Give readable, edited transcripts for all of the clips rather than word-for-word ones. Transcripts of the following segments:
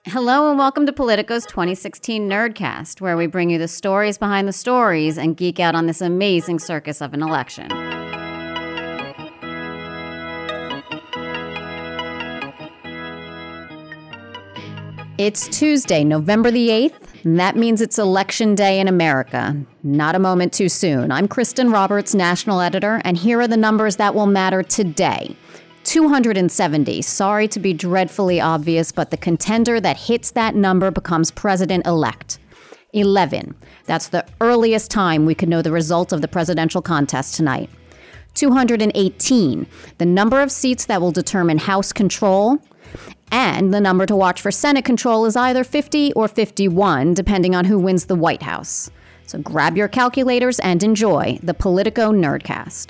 Hello and welcome to Politico's 2016 Nerdcast, where we bring you the stories behind the stories and geek out on this amazing circus of an election. It's Tuesday, November the 8th, and that means it's Election Day in America. Not a moment too soon. I'm Kristen Roberts, national editor, and here are the numbers that will matter today. 270. Sorry to be dreadfully obvious, but the contender that hits that number becomes president-elect. 11. That's the earliest time we could know the result of the presidential contest tonight. 218. The number of seats that will determine House control. And the number to watch for Senate control is either 50 or 51, depending on who wins the White House. So grab your calculators and enjoy the Politico Nerdcast.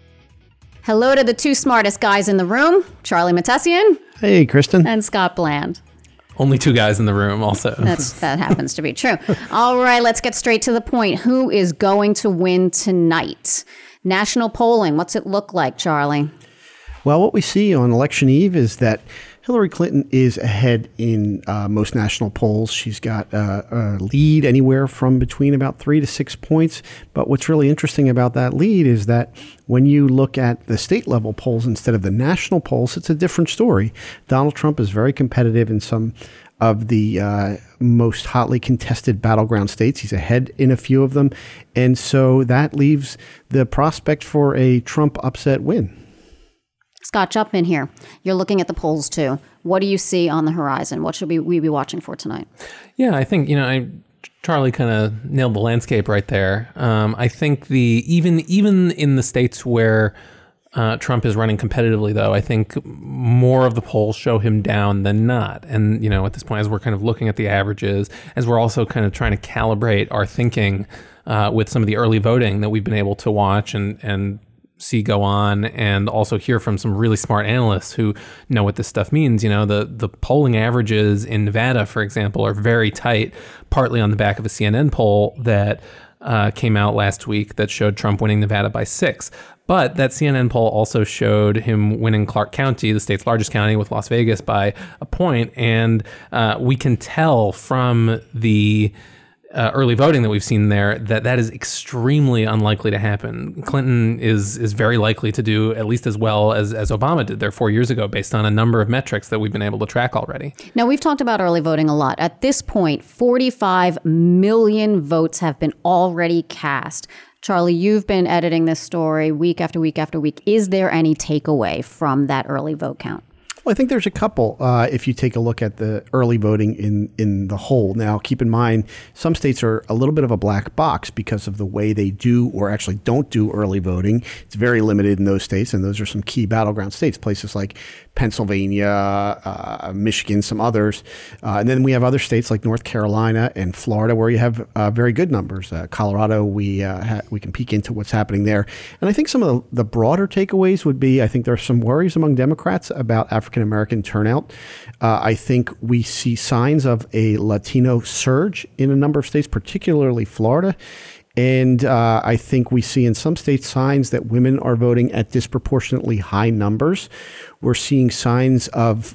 Hello to the two smartest guys in the room, Charlie Mattesian. Hey, Kristen. And Scott Bland. Only two guys in the room also. That happens to be true. All right, let's get straight to the point. Who is going to win tonight? National polling, what's it look like, Charlie? Well, what we see on election eve is that Hillary Clinton is ahead in most national polls. She's got a lead anywhere from between about 3 to 6 points. But what's really interesting about that lead is that when you look at the state level polls instead of the national polls, it's a different story. Donald Trump is very competitive in some of the most hotly contested battleground states. He's ahead in a few of them. And so that leaves the prospect for a Trump upset win. Scott, jump in here. You're looking at the polls too. What do you see on the horizon? What should we be watching for tonight? Yeah, I think, Charlie kind of nailed the landscape right there. I think even in the states where Trump is running competitively, though, I think more of the polls show him down than not. And, at this point, as we're kind of looking at the averages, as we're also kind of trying to calibrate our thinking with some of the early voting that we've been able to watch and see go on, and also hear from some really smart analysts who know what this stuff means. The polling averages in Nevada, for example, are very tight, partly on the back of a CNN poll that came out last week that showed Trump winning Nevada by 6. But that CNN poll also showed him winning Clark County, the state's largest county, with Las Vegas by a point. And we can tell from the early voting that we've seen there that is extremely unlikely to happen. Clinton is very likely to do at least as well as Obama did there 4 years ago, based on a number of metrics that we've been able to track already. Now, we've talked about early voting a lot. At this point, 45 million votes have been already cast. Charlie, you've been editing this story week after week after week. Is there any takeaway from that early vote count? Well, I think there's a couple if you take a look at the early voting in the whole. Now, keep in mind, some states are a little bit of a black box because of the way they do or actually don't do early voting. It's very limited in those states, and those are some key battleground states, places like Pennsylvania, Michigan, some others. And then we have other states like North Carolina and Florida where you have very good numbers. Colorado, we can peek into what's happening there. And I think some of the broader takeaways would be, I think there are some worries among Democrats about African-American turnout. I think we see signs of a Latino surge in a number of states, particularly Florida. And I think we see in some states signs that women are voting at disproportionately high numbers. We're seeing signs of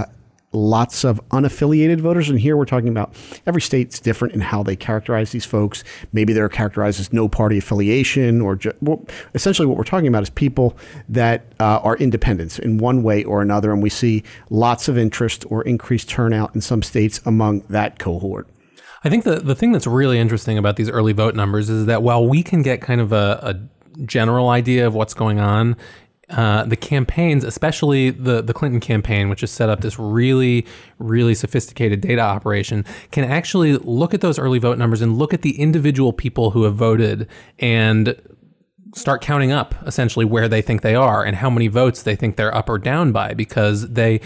lots of unaffiliated voters. And here we're talking about every state's different in how they characterize these folks. Maybe they're characterized as no party affiliation, or essentially what we're talking about is people that are independents in one way or another. And we see lots of interest or increased turnout in some states among that cohort. I think the thing that's really interesting about these early vote numbers is that while we can get kind of a general idea of what's going on, the campaigns, especially the Clinton campaign, which has set up this really, really sophisticated data operation, can actually look at those early vote numbers and look at the individual people who have voted and start counting up essentially where they think they are and how many votes they think they're up or down by, because they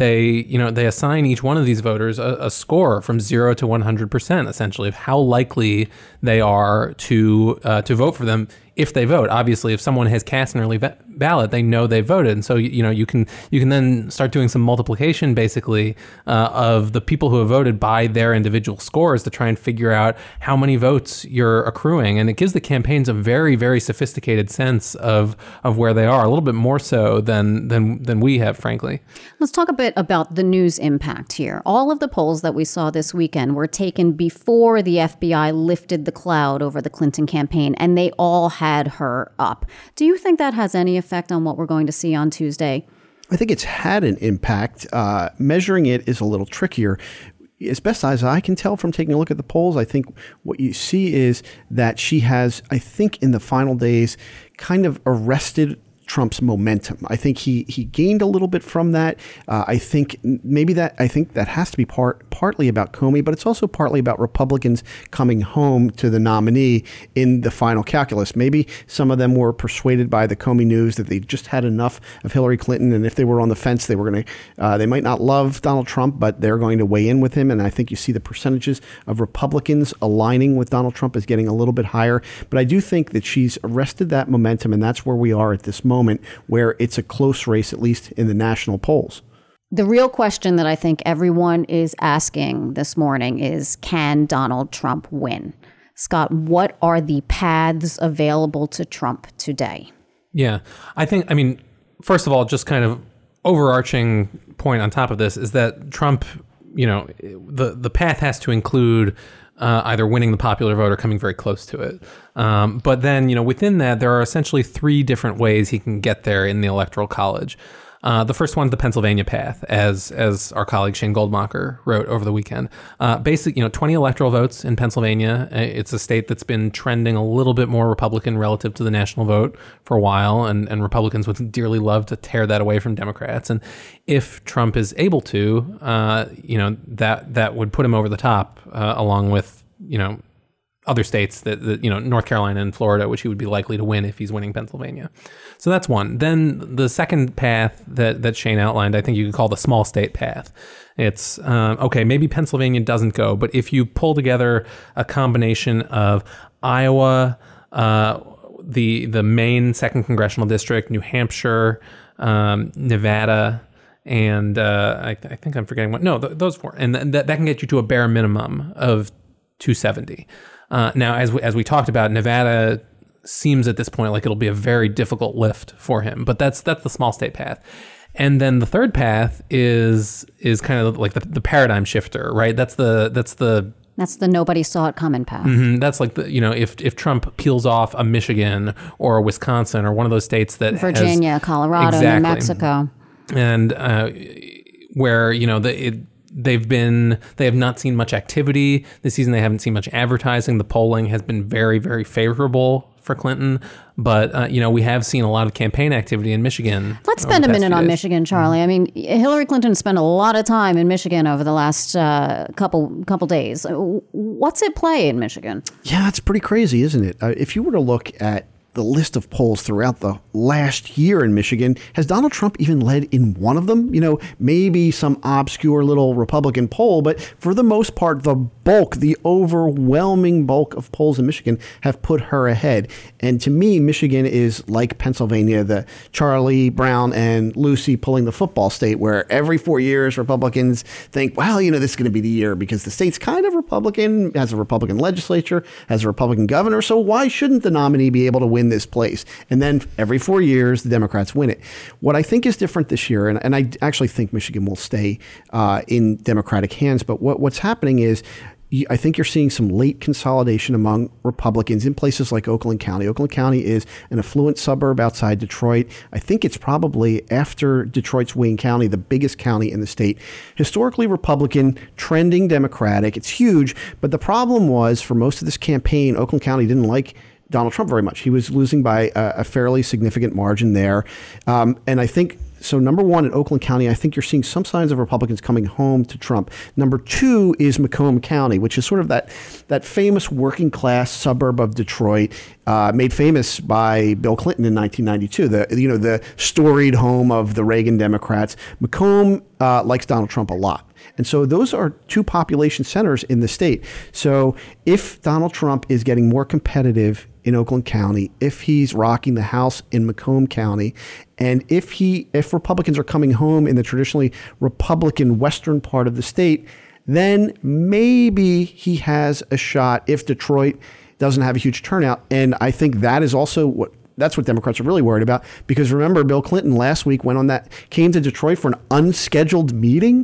assign each one of these voters a score from 0 to 100% essentially of how likely they are to vote for them if they vote. Obviously, if someone has cast an early ballot, they know they voted, and so you can then start doing some multiplication, basically, of the people who have voted by their individual scores to try and figure out how many votes you're accruing, and it gives the campaigns a very, very sophisticated sense of where they are, a little bit more so than we have, frankly. Let's talk a bit about the news impact here. All of the polls that we saw this weekend were taken before the FBI lifted the cloud over the Clinton campaign, and they all had her up. Do you think that has any effect on what we're going to see on Tuesday? I think it's had an impact. Measuring it is a little trickier. As best as I can tell from taking a look at the polls, I think what you see is that she has, I think in the final days, kind of arrested Trump's momentum. I think he gained a little bit from that. I think that has to be partly about Comey, but it's also partly about Republicans coming home to the nominee in the final calculus. Maybe some of them were persuaded by the Comey news that they just had enough of Hillary Clinton, and if they were on the fence, they were going to. They might not love Donald Trump, but they're going to weigh in with him. And I think you see the percentages of Republicans aligning with Donald Trump is getting a little bit higher. But I do think that she's arrested that momentum, and that's where we are at this moment, where it's a close race, at least in the national polls. The real question that I think everyone is asking this morning is, can Donald Trump win? Scott, what are the paths available to Trump today? Yeah, I mean, first of all, just kind of overarching point on top of this is that Trump, the path has to include either winning the popular vote or coming very close to it. But then, within that, there are essentially three different ways he can get there in the Electoral College. The first one's the Pennsylvania path, as our colleague Shane Goldmacher wrote over the weekend. Basically, 20 electoral votes in Pennsylvania. It's a state that's been trending a little bit more Republican relative to the national vote for a while, and Republicans would dearly love to tear that away from Democrats. And if Trump is able to, that would put him over the top, along with, other states that North Carolina and Florida, which he would be likely to win if he's winning Pennsylvania. So that's one. Then the second path that Shane outlined, I think you could call the small state path. It's, okay, maybe Pennsylvania doesn't go, but if you pull together a combination of Iowa, the Maine 2nd Congressional District, New Hampshire, Nevada, and I think I'm forgetting one. No, those four. And that can get you to a bare minimum of 270. Now, as we talked about, Nevada seems at this point like it'll be a very difficult lift for him, but that's the small state path. And then the third path is kind of like the paradigm shifter, right? That's the nobody saw it coming path. Mm-hmm. That's like if Trump peels off a Michigan or a Wisconsin or one of those states that Virginia, Colorado, exactly. New Mexico, and where they have not seen much activity this season. They haven't seen much advertising. The polling has been very, very favorable for Clinton, but we have seen a lot of campaign activity in Michigan. Let's spend a minute on Michigan, Charlie. I mean, Hillary Clinton spent a lot of time in Michigan over the last couple days. What's at play in Michigan? Yeah, it's pretty crazy, isn't it? If you were to look at the list of polls throughout the last year in Michigan, has Donald Trump even led in one of them? Maybe some obscure little Republican poll, but for the most part, the overwhelming bulk of polls in Michigan have put her ahead. And to me, Michigan is like Pennsylvania, the Charlie Brown and Lucy pulling the football state, where every 4 years Republicans think, well, this is going to be the year because the state's kind of Republican, has a Republican legislature, has a Republican governor, so why shouldn't the nominee be able to win this place? And then every 4 years, the Democrats win it. What I think is different this year, and I actually think Michigan will stay in Democratic hands, but what's happening is I think you're seeing some late consolidation among Republicans in places like Oakland County. Oakland County is an affluent suburb outside Detroit. I think it's probably, after Detroit's Wayne County, the biggest county in the state. Historically Republican, trending Democratic. It's huge. But the problem was, for most of this campaign, Oakland County didn't like Donald Trump very much. He was losing by a fairly significant margin there. And I think, so number one, in Oakland County, I think you're seeing some signs of Republicans coming home to Trump. Number two is Macomb County, which is sort of that famous working class suburb of Detroit, made famous by Bill Clinton in 1992, the storied home of the Reagan Democrats. Macomb likes Donald Trump a lot. And so those are two population centers in the state. So if Donald Trump is getting more competitive in Oakland County, if he's rocking the House in Macomb County, and if Republicans are coming home in the traditionally Republican western part of the state, then maybe he has a shot if Detroit doesn't have a huge turnout. And I think that is also that's what Democrats are really worried about, because remember, Bill Clinton last week came to Detroit for an unscheduled meeting.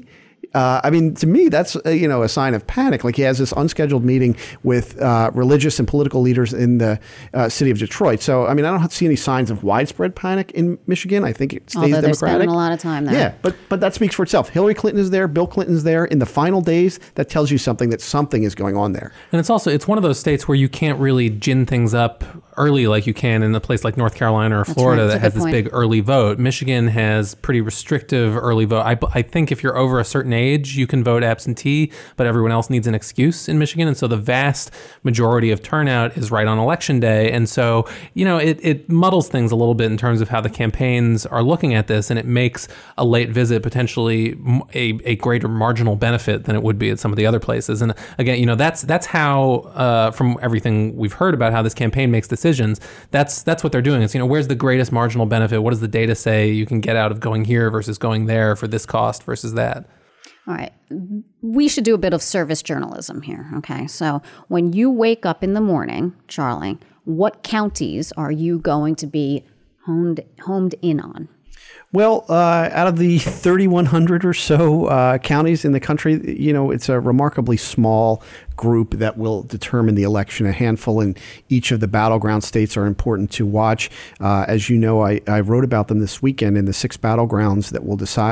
To me, that's a sign of panic. Like, he has this unscheduled meeting with religious and political leaders in the city of Detroit. So, I don't see any signs of widespread panic in Michigan. I think it stays Although Democratic. They're spending a lot of time there. Yeah, but that speaks for itself. Hillary Clinton is there. Bill Clinton's there. In the final days, that tells you that something is going on there. And it's one of those states where you can't really gin things up early like you can in a place like North Carolina or Florida that has this big early vote. Michigan has pretty restrictive early vote. I think if you're over a certain age, you can vote absentee, but everyone else needs an excuse in Michigan. And so the vast majority of turnout is right on election day. And so, it muddles things a little bit in terms of how the campaigns are looking at this, and it makes a late visit potentially a greater marginal benefit than it would be at some of the other places. And again, that's how, from everything we've heard about how this campaign makes decisions, that's what they're doing. It's, where's the greatest marginal benefit? What does the data say you can get out of going here versus going there for this cost versus that? All right. We should do a bit of service journalism here. Okay. So when you wake up in the morning, Charlie, what counties are you going to be homed in on? Well, out of the 3,100 or so counties in the country, it's a remarkably small group that will determine the election. A handful in each of the battleground states are important to watch. As you know, I wrote about them this weekend in the 16 battlegrounds that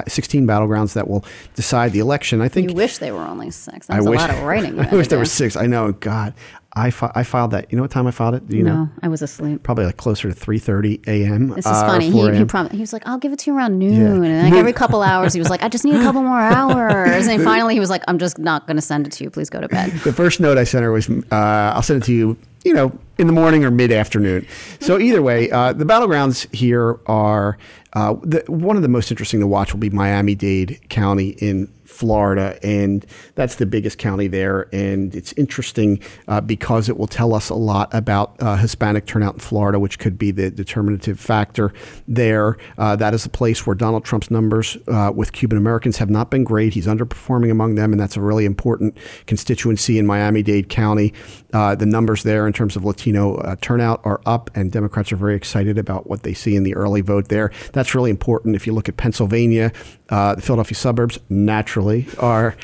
will decide the election. I think you wish they were only 6. That's a lot of writing. I wish there were 6. I know. God. I filed that. You know what time I filed it? Do you know? No, I was asleep. Probably like closer to 3:30 a.m. This is funny. He was like, I'll give it to you around noon. And every couple hours, he was like, I just need a couple more hours. And finally, he was like, I'm just not going to send it to you. Please go to bed. The first note I sent her was, I'll send it to you, in the morning or mid-afternoon. So either way, the battlegrounds here are, one of the most interesting to watch will be Miami-Dade County in Florida, and that's the biggest county there. And it's interesting because it will tell us a lot about Hispanic turnout in Florida, which could be the determinative factor there. That is a place where Donald Trump's numbers with Cuban Americans have not been great. He's underperforming among them, and that's a really important constituency in Miami-Dade County. The numbers there in terms of Latino turnout are up, and Democrats are very excited about what they see in the early vote there. That's really important. If you look at Pennsylvania, the Philadelphia suburbs naturally are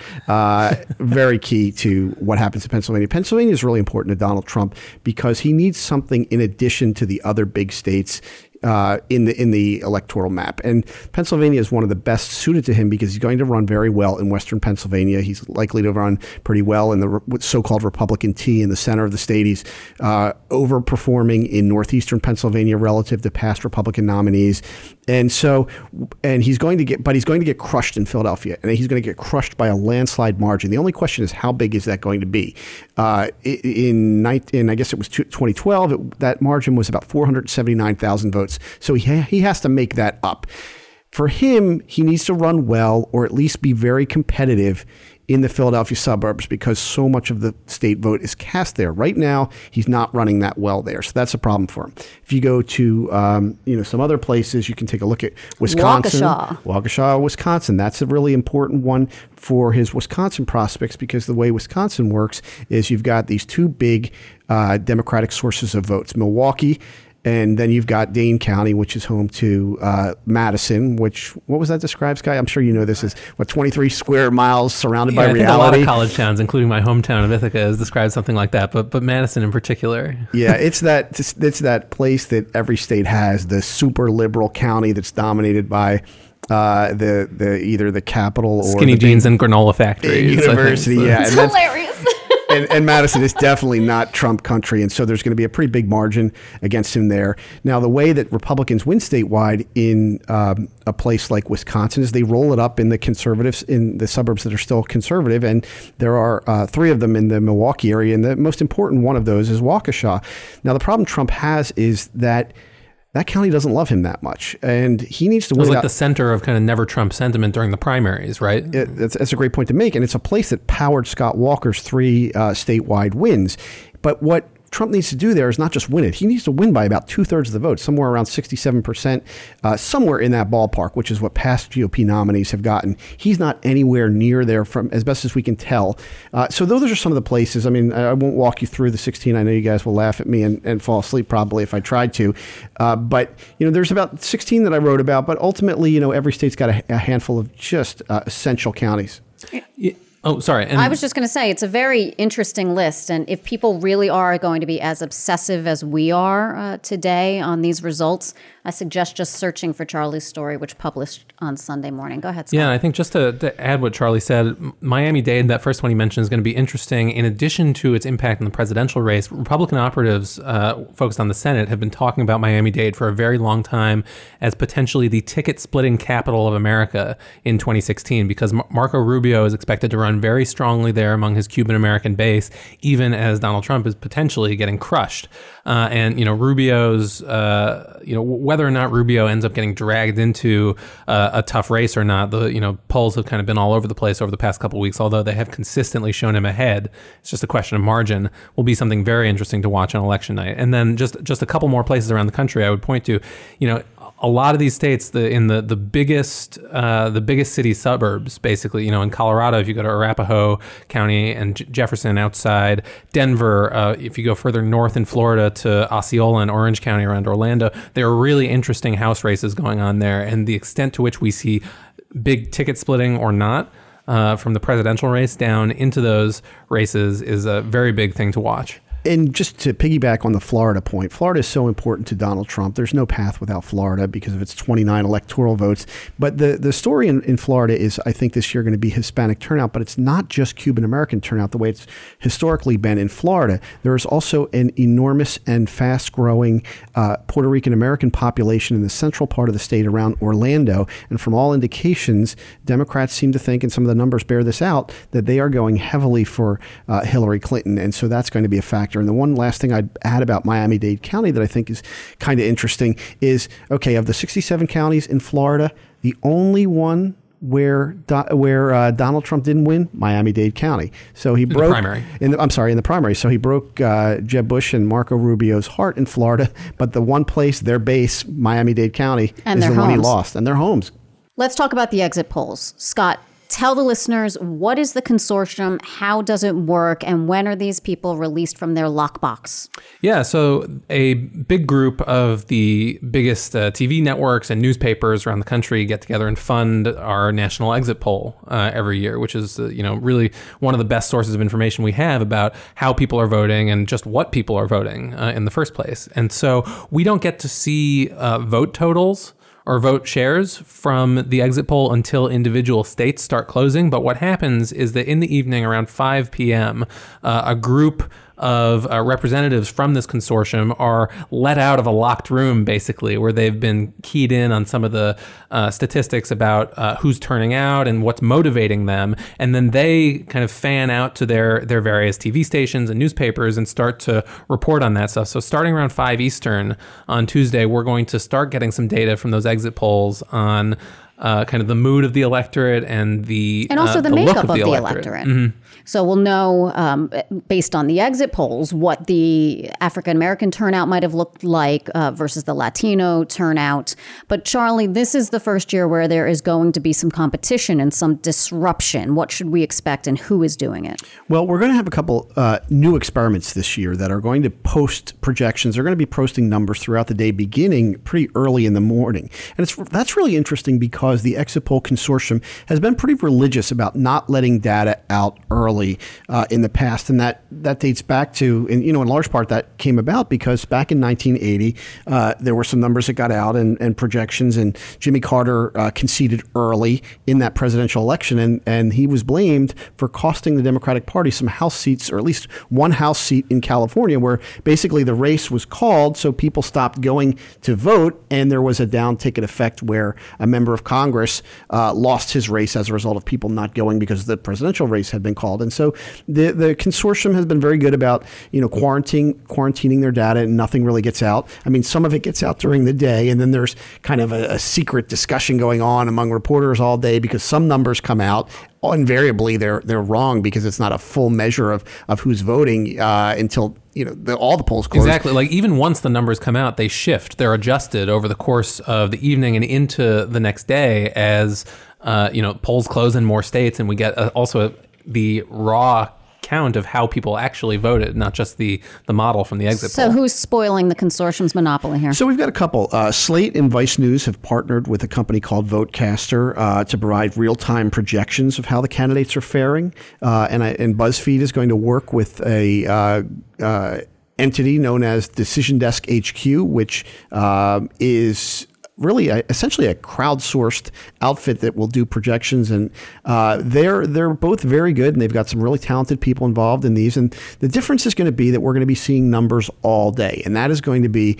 very key to what happens in Pennsylvania. Pennsylvania is really important to Donald Trump because he needs something in addition to the other big states in the electoral map. And Pennsylvania is one of the best suited to him because he's going to run very well in Western Pennsylvania. He's likely to run pretty well in the so-called Republican T in the center of the state. He's overperforming in Northeastern Pennsylvania relative to past Republican nominees. And he's going to get crushed in Philadelphia, and he's going to get crushed by a landslide margin. The only question is, how big is that going to be? In I guess it was 2012, that margin was about 479,000 votes. So he has to make that up. For him, he needs to run well, or at least be very competitive in the Philadelphia suburbs, because so much of the state vote is cast there. Right now, he's not running that well there. So that's a problem for him. If you go to some other places, you can take a look at Wisconsin. Waukesha, Wisconsin. That's a really important one for his Wisconsin prospects, because the way Wisconsin works is you've got these two big Democratic sources of votes, Milwaukee, and then you've got Dane County, which is home to Madison, what was that described, Sky? I'm sure you know this is, 23 square miles surrounded by reality? I think a lot of college towns, including my hometown of Ithaca, has described something like that, but Madison in particular. Yeah, it's that place that every state has, the super liberal county that's dominated by either the capital or skinny jeans and granola factories. University, yeah. It's hilarious. And Madison is definitely not Trump country, and so there's going to be a pretty big margin against him there. Now, the way that Republicans win statewide in a place like Wisconsin is they roll it up in the conservatives, in the suburbs that are still conservative, and there are 3 of them in the Milwaukee area, and the most important one of those is Waukesha. Now, the problem Trump has is that that county doesn't love him that much, and he needs to win. It was like the center of kind of never Trump sentiment during the primaries, right? That's a great point to make, and it's a place that powered Scott Walker's 3 statewide wins. But what Trump needs to do there is not just win it. He needs to win by about 2/3 of the vote, somewhere around 67%, somewhere in that ballpark, which is what past GOP nominees have gotten. He's not anywhere near there from as best as we can tell. So those are some of the places. I mean, I won't walk you through the 16. I know you guys will laugh at me and fall asleep probably if I tried to. But, there's about 16 that I wrote about. But ultimately, every state's got a handful of just essential counties. Oh, sorry. I was just going to say, it's a very interesting list. And if people really are going to be as obsessive as we are today on these results, I suggest just searching for Charlie's story, which published on Sunday morning. Go ahead, Scott. Yeah, I think just to add what Charlie said, Miami-Dade, that first one he mentioned, is going to be interesting. In addition to its impact on the presidential race, Republican operatives focused on the Senate have been talking about Miami-Dade for a very long time as potentially the ticket-splitting capital of America in 2016, because Marco Rubio is expected to run very strongly there among his Cuban-American base, even as Donald Trump is potentially getting crushed. And Rubio's, whether or not Rubio ends up getting dragged into a tough race or not, the polls have kind of been all over the place over the past couple of weeks, although they have consistently shown him ahead. It's just a question of margin. Will be something very interesting to watch on election night. And then just a couple more places around the country I would point to, a lot of these states, the biggest city suburbs, basically, in Colorado, if you go to Arapahoe County and Jefferson outside Denver, if you go further north in Florida to Osceola and Orange County around Orlando, there are really interesting House races going on there. And the extent to which we see big ticket splitting or not from the presidential race down into those races is a very big thing to watch. And just to piggyback on the Florida point, Florida is so important to Donald Trump. There's no path without Florida because of its 29 electoral votes. But the story in Florida is, I think, this year going to be Hispanic turnout. But it's not just Cuban-American turnout the way it's historically been in Florida. There is also an enormous and fast-growing Puerto Rican-American population in the central part of the state around Orlando. And from all indications, Democrats seem to think, and some of the numbers bear this out, that they are going heavily for Hillary Clinton. And so that's going to be a factor. And the one last thing I'd add about Miami-Dade County that I think is kind of interesting is, okay, of the 67 counties in Florida, the only one where Donald Trump didn't win, Miami-Dade County. So he broke in the primary. So he broke Jeb Bush and Marco Rubio's heart in Florida. But the one place, their base, Miami-Dade County, is the one he lost, and their homes. Let's talk about the exit polls. Scott, tell the listeners, what is the consortium? How does it work? And when are these people released from their lockbox? Yeah, so a big group of the biggest TV networks and newspapers around the country get together and fund our national exit poll every year, which is really one of the best sources of information we have about how people are voting and just what people are voting in the first place. And so we don't get to see vote totals or vote shares from the exit poll until individual states start closing. But what happens is that in the evening around 5 p.m., a group of representatives from this consortium are let out of a locked room, basically, where they've been keyed in on some of the statistics about who's turning out and what's motivating them. And then they kind of fan out to their various TV stations and newspapers and start to report on that stuff. So starting around 5 Eastern on Tuesday, we're going to start getting some data from those exit polls on kind of the mood of the electorate and also the makeup of the electorate. Mm-hmm. So we'll know, based on the exit polls, what the African-American turnout might have looked like versus the Latino turnout. But Charlie, this is the first year where there is going to be some competition and some disruption. What should we expect and who is doing it? Well, we're going to have a couple new experiments this year that are going to post projections. They're going to be posting numbers throughout the day, beginning pretty early in the morning. And that's really interesting because the Exit Poll Consortium has been pretty religious about not letting data out early in the past. And that dates back to, and in large part that came about because back in 1980, there were some numbers that got out and projections, and Jimmy Carter conceded early in that presidential election. And he was blamed for costing the Democratic Party some House seats, or at least one House seat in California, where basically the race was called. So people stopped going to vote, and there was a down ticket effect where a member of Congress Congress lost his race as a result of people not going because the presidential race had been called. And so the consortium has been very good about, quarantining their data, and nothing really gets out. I mean, some of it gets out during the day, and then there's kind of a secret discussion going on among reporters all day because some numbers come out. Invariably, they're wrong because it's not a full measure of who's voting until all the polls close. Exactly. Like even once the numbers come out, they shift. They're adjusted over the course of the evening and into the next day as polls close in more states, and we get also the raw count of how people actually voted, not just the model from the exit poll. So who's spoiling the consortium's monopoly here? So we've got a couple. Slate and Vice News have partnered with a company called Votecaster to provide real-time projections of how the candidates are faring. And BuzzFeed is going to work with a entity known as Decision Desk HQ, which is really essentially a crowdsourced outfit that will do projections, and they're both very good, and they've got some really talented people involved in these. And the difference is going to be that we're going to be seeing numbers all day, and that is going to be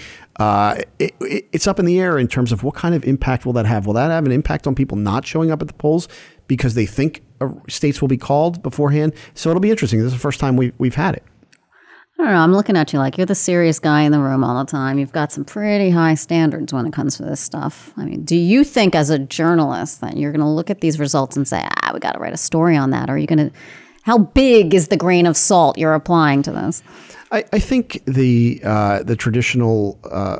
it's up in the air in terms of what kind of impact will that have. Will that have an impact on people not showing up at the polls because they think states will be called beforehand? So it'll be interesting. This is the first time we've had it. I don't know. I'm looking at you like you're the serious guy in the room all the time. You've got some pretty high standards when it comes to this stuff. I mean, do you think as a journalist that you're going to look at these results and say, we got to write a story on that? Or are you going to, how big is the grain of salt you're applying to this? I think the traditional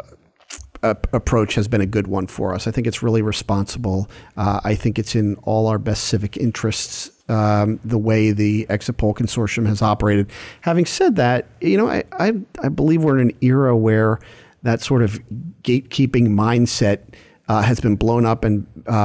approach has been a good one for us. I think it's really responsible. I think it's in all our best civic interests, the way the exit poll consortium has operated. Having said that, I believe we're in an era where that sort of gatekeeping mindset has been blown up and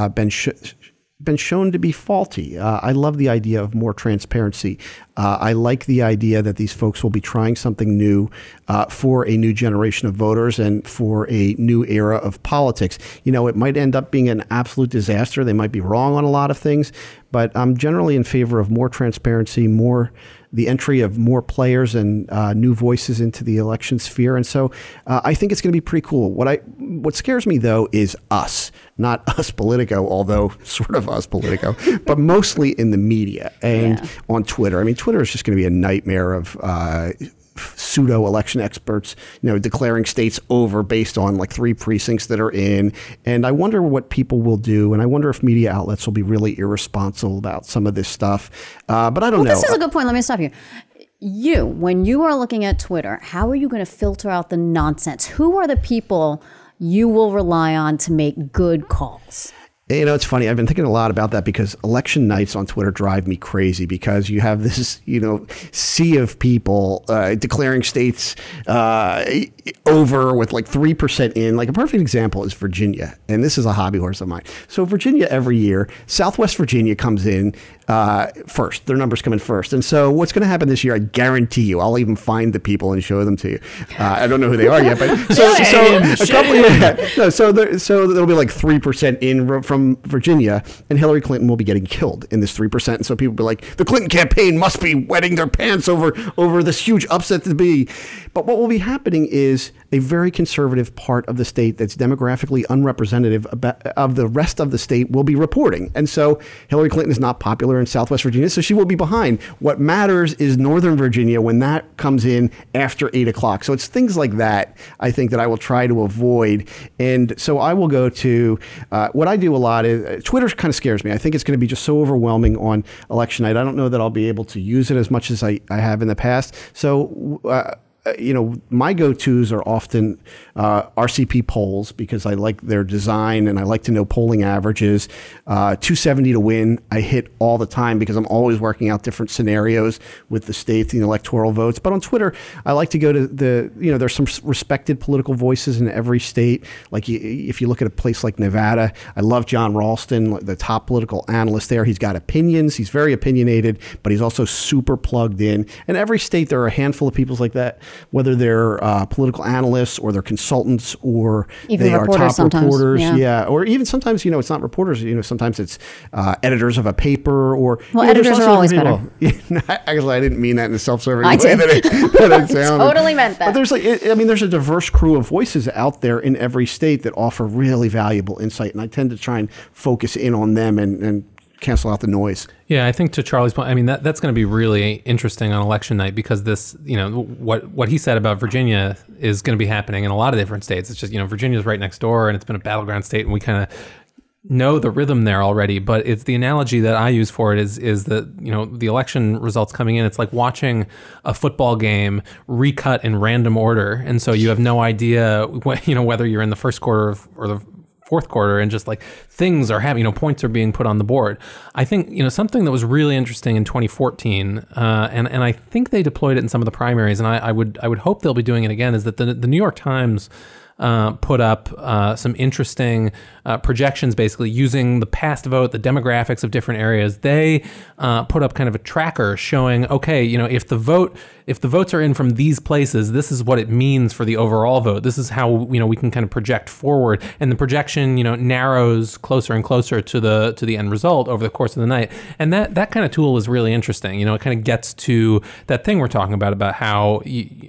been shown to be faulty. I love the idea of more transparency. I like the idea that these folks will be trying something new for a new generation of voters and for a new era of politics. It might end up being an absolute disaster. They might be wrong on a lot of things, but I'm generally in favor of more transparency, the entry of more players and new voices into the election sphere. And so I think it's going to be pretty cool. What scares me, though, is us, not us Politico, although sort of us Politico, but mostly in the media and on Twitter. I mean, Twitter is just going to be a nightmare of pseudo election experts, declaring states over based on like 3 precincts that are in. And I wonder what people will do. And I wonder if media outlets will be really irresponsible about some of this stuff. But I don't know. This is a good point. Let me stop you. When you are looking at Twitter, how are you going to filter out the nonsense? Who are the people you will rely on to make good calls? It's funny. I've been thinking a lot about that because election nights on Twitter drive me crazy because you have this, sea of people declaring states over with like 3% in. Like a perfect example is Virginia. And this is a hobby horse of mine. So Virginia every year, Southwest Virginia comes in first. Their numbers come in first. And so what's going to happen this year, I guarantee you, I'll even find the people and show them to you. I don't know who they are yet, but so there'll be like 3% in from Virginia, and Hillary Clinton will be getting killed in this 3%. And so people will be like, the Clinton campaign must be wetting their pants over this huge upset to be. But what will be happening is a very conservative part of the state that's demographically unrepresentative of the rest of the state will be reporting. And so Hillary Clinton is not popular in Southwest Virginia, so she will be behind. What matters is Northern Virginia when that comes in after 8 o'clock. So it's things like that, I think, that I will try to avoid. And so I will go to what I do a lot is Twitter kind of scares me. I think it's going to be just so overwhelming on election night. I don't know that I'll be able to use it as much as I have in the past. So my go-tos are often RCP polls because I like their design and I like to know polling averages. 270 to win, I hit all the time because I'm always working out different scenarios with the states and the electoral votes. But on Twitter, I like to go to there's some respected political voices in every state. Like if you look at a place like Nevada, I love John Ralston, the top political analyst there. He's got opinions. He's very opinionated, but he's also super plugged in. And every state, there are a handful of people like that. whether they're political analysts or they're consultants or even they are top sometimes. reporters. Yeah. Or even sometimes, it's not reporters. Sometimes it's editors of a paper or. Editors are always better. Actually, I didn't mean that in a self-serving I way did. that it sounded. Totally meant that. But there's a diverse crew of voices out there in every state that offer really valuable insight, and I tend to try and focus in on them and cancel out the noise. Yeah, I think to Charlie's point, I mean, that's going to be really interesting on election night because this, what he said about Virginia is going to be happening in a lot of different states. It's just, Virginia's right next door and it's been a battleground state and we kind of know the rhythm there already. But it's the analogy that I use for it is that, the election results coming in, it's like watching a football game recut in random order. And so you have no idea, whether you're in the first quarter or the fourth quarter, and just like things are happening, points are being put on the board. I think, something that was really interesting in 2014, and I think they deployed it in some of the primaries, and I would hope they'll be doing it again, is that the New York Times put up some interesting projections, basically using the past vote, the demographics of different areas. They put up kind of a tracker showing, okay, if the votes are in from these places, this is what it means for the overall vote. This is how we can kind of project forward, and the projection narrows closer and closer to the end result over the course of the night. And that kind of tool is really interesting. It kind of gets to that thing we're talking about how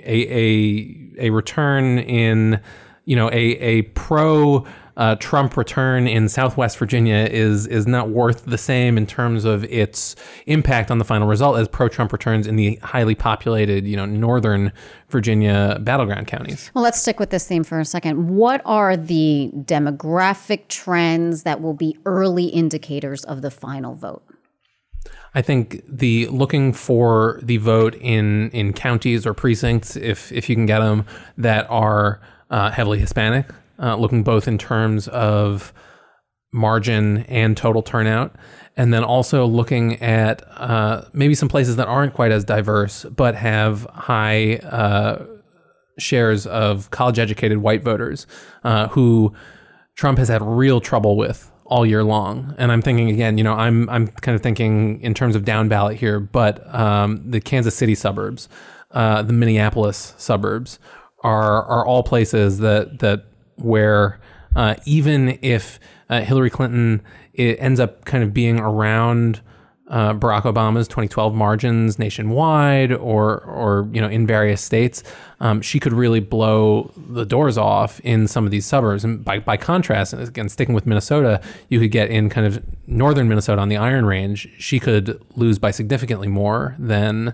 a return in a pro Trump return in Southwest Virginia is not worth the same in terms of its impact on the final result as pro-Trump returns in the highly populated, Northern Virginia battleground counties. Well, let's stick with this theme for a second. What are the demographic trends that will be early indicators of the final vote? I think looking for the vote in counties or precincts, if you can get them, that are heavily Hispanic, looking both in terms of margin and total turnout, and then also looking at maybe some places that aren't quite as diverse but have high shares of college-educated white voters who Trump has had real trouble with all year long. And I'm thinking again, I'm kind of thinking in terms of down ballot here, but the Kansas City suburbs, the Minneapolis suburbs are all places that where even if Hillary Clinton ends up kind of being around Barack Obama's 2012 margins nationwide or in various states, she could really blow the doors off in some of these suburbs. And by contrast, and again, sticking with Minnesota, you could get in kind of northern Minnesota on the Iron Range, she could lose by significantly more than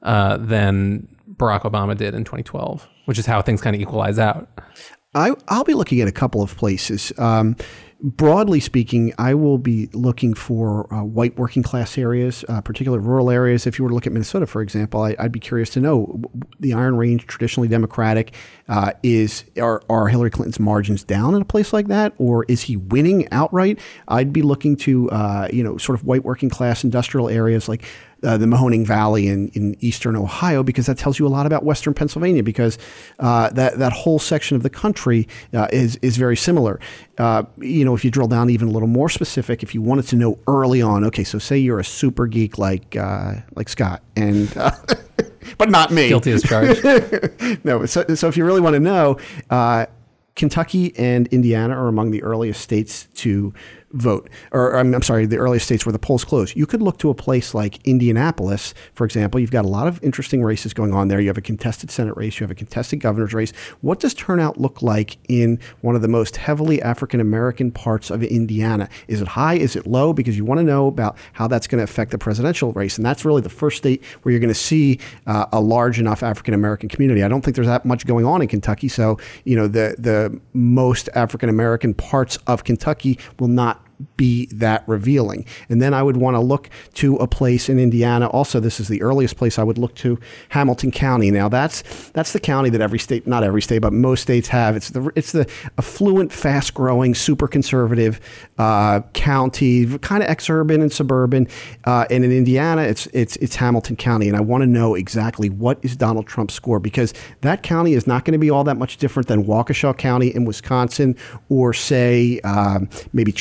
Barack Obama did in 2012, which is how things kind of equalize out. I'll be looking at a couple of places. Broadly speaking, I will be looking for white working class areas, particularly rural areas. If you were to look at Minnesota, for example, I'd be curious to know, the Iron Range, traditionally Democratic, are Hillary Clinton's margins down in a place like that, or is he winning outright? I'd be looking to sort of white working class industrial areas like the Mahoning Valley in eastern Ohio, because that tells you a lot about western Pennsylvania, because that whole section of the country is very similar. If you drill down even a little more specific, if you wanted to know early on, okay, so say you're a super geek like Scott, and but not me. Guilty as charged. No, so if you really want to know, Kentucky and Indiana are among the earliest states to vote, or I'm sorry, the earliest states where the polls close. You could look to a place like Indianapolis, for example. You've got a lot of interesting races going on there. You have a contested Senate race. You have a contested governor's race. What does turnout look like in one of the most heavily African-American parts of Indiana? Is it high? Is it low? Because you want to know about how that's going to affect the presidential race. And that's really the first state where you're going to see a large enough African-American community. I don't think there's that much going on in Kentucky. So, the most African-American parts of Kentucky will not be that revealing. And then I would want to look to a place in Indiana. Also, this is the earliest place I would look to, Hamilton County. Now that's the county that every state, not every state, but most states have. It's the affluent, fast growing, super conservative county, kind of ex-urban and suburban. And in Indiana, it's Hamilton County. And I want to know exactly what is Donald Trump's score, because that county is not going to be all that much different than Waukesha County in Wisconsin, or say maybe Chester County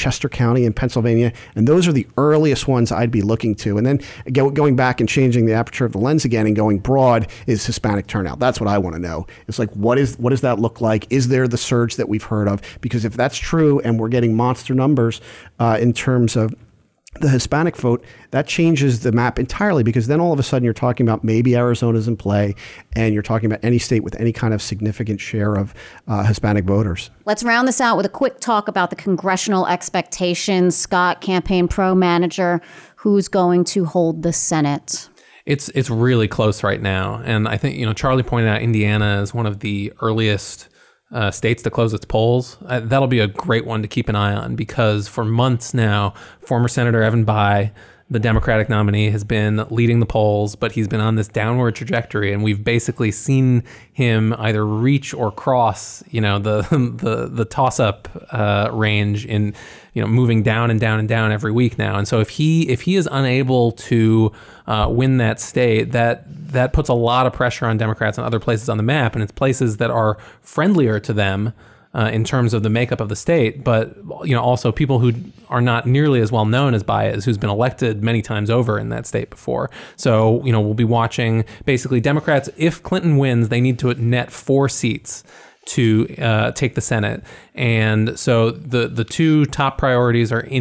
County in Pennsylvania, and those are the earliest ones I'd be looking to. And then going back and changing the aperture of the lens again and going broad is Hispanic turnout. That's what I want to know. It's like, what does that look like? Is there the surge that we've heard of? Because if that's true and we're getting monster numbers in terms of the Hispanic vote, that changes the map entirely, because then all of a sudden you're talking about maybe Arizona's in play, and you're talking about any state with any kind of significant share of Hispanic voters. Let's round this out with a quick talk about the congressional expectations. Scott, Campaign Pro manager, who's going to hold the Senate? It's really close right now. And I think, Charlie pointed out Indiana is one of the earliest states to close its polls. That'll be a great one to keep an eye on, because for months now, former Senator Evan Bayh, the Democratic nominee, has been leading the polls, but he's been on this downward trajectory, and we've basically seen him either reach or cross, the toss-up range in, moving down and down and down every week now. And so if he is unable to win that state, that puts a lot of pressure on Democrats in other places on the map, and it's places that are friendlier to them in terms of the makeup of the state, but also people who are not nearly as well known as Baez, who's been elected many times over in that state before. So we'll be watching basically Democrats. If Clinton wins, they need to net 4 seats to take the Senate, and so the two top priorities are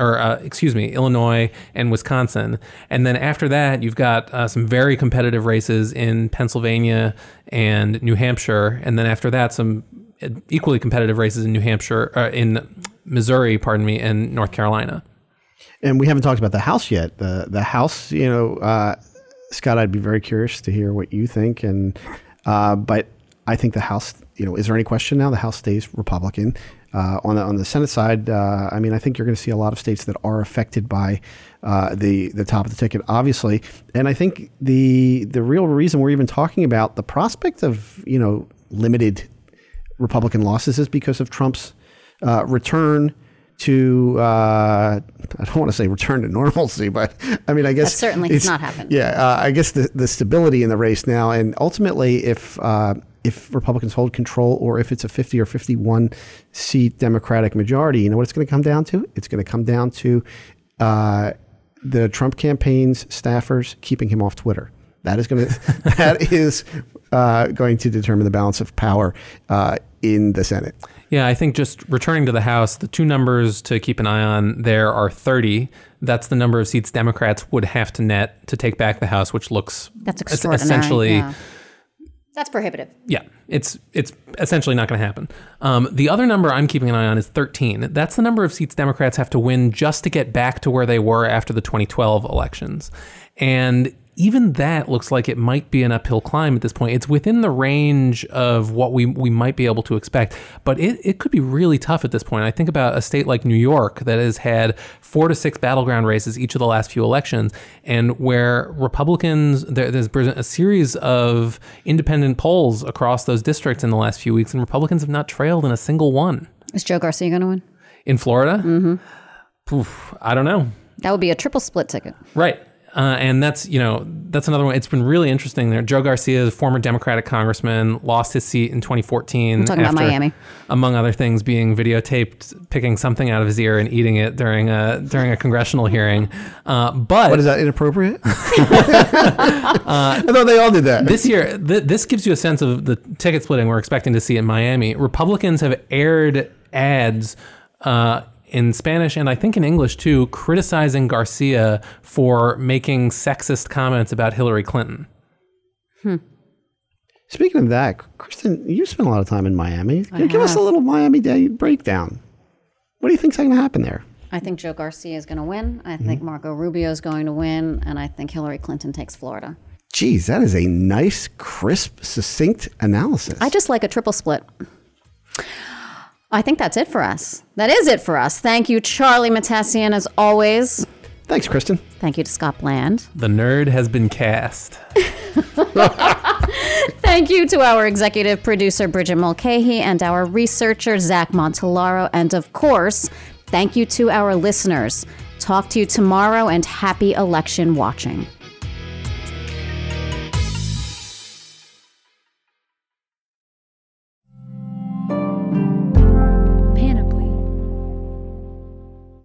Illinois and Wisconsin, and then after that you've got some very competitive races in Pennsylvania and New Hampshire, and then after that some equally competitive races in in Missouri, and North Carolina. And we haven't talked about the House yet. The House, Scott, I'd be very curious to hear what you think. And but I think the House, is there any question now? The House stays Republican. On the Senate side, I think you're going to see a lot of states that are affected by the top of the ticket, obviously. And I think the real reason we're even talking about the prospect of limited Republican losses is because of Trump's return to, I don't want to say return to normalcy, but I guess that certainly has not happened. Yeah, I guess the stability in the race now, and ultimately if Republicans hold control, or if it's a 50 or 51 seat Democratic majority, you know what it's going to come down to? It's going to come down to the Trump campaign's staffers keeping him off Twitter. That is going to determine the balance of power in the Senate. Yeah, I think just returning to the House, the two numbers to keep an eye on there are 30. That's the number of seats Democrats would have to net to take back the House, which looks that's extraordinary. Essentially. Yeah. That's prohibitive. Yeah, it's essentially not going to happen. The other number I'm keeping an eye on is 13. That's the number of seats Democrats have to win just to get back to where they were after the 2012 elections. And even that looks like it might be an uphill climb at this point. It's within the range of what we might be able to expect, but it could be really tough at this point. I think about a state like New York that has had 4 to 6 battleground races each of the last few elections, and where Republicans, there's been a series of independent polls across those districts in the last few weeks, and Republicans have not trailed in a single one. Is Joe Garcia going to win? In Florida? Mm-hmm. Oof, I don't know. That would be a triple split ticket. Right. And that's another one. It's been really interesting there. Joe Garcia, the former Democratic congressman, lost his seat in 2014. I'm talking about Miami. Among other things, being videotaped picking something out of his ear and eating it during a congressional hearing. But what is that, inappropriate? I thought they all did that. This year, this gives you a sense of the ticket splitting we're expecting to see in Miami. Republicans have aired ads in Spanish and I think in English too, criticizing Garcia for making sexist comments about Hillary Clinton. Speaking of that, Kristen, you spent a lot of time in Miami. Give us a little Miami Day breakdown. What do you think's going to happen there? I think Joe Garcia is going to win. I think Marco Rubio is going to win. And I think Hillary Clinton takes Florida. Geez, that is a nice, crisp, succinct analysis. I just like a triple split. I think that's it for us. That is it for us. Thank you, Charlie Mattesian, as always. Thanks, Kristen. Thank you to Scott Bland. The nerd has been cast. Thank you to our executive producer, Bridget Mulcahy, and our researcher, Zach Montalaro. And of course, thank you to our listeners. Talk to you tomorrow, and happy election watching.